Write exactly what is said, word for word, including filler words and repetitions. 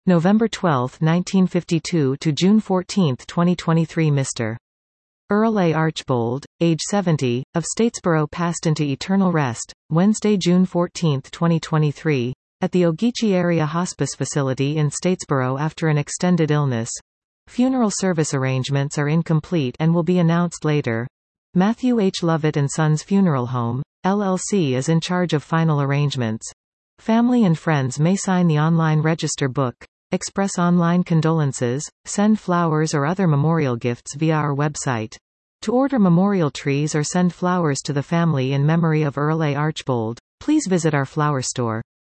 November twelfth nineteen fifty-two to June fourteenth twenty twenty-three. Mister Earl A. Archbold, age seventy, of Statesboro passed into eternal rest, Wednesday, June fourteenth twenty twenty-three, at the Ogeechee Area Hospice Facility in Statesboro after an extended illness. Funeral service arrangements are incomplete and will be announced later. Matthew H. Lovett and Sons Funeral Home, L L C is in charge of final arrangements. Family and friends may sign the online register book, express online condolences, send flowers or other memorial gifts via our website. To order memorial trees or send flowers to the family in memory of Earl A. Archbold, please visit our flower store.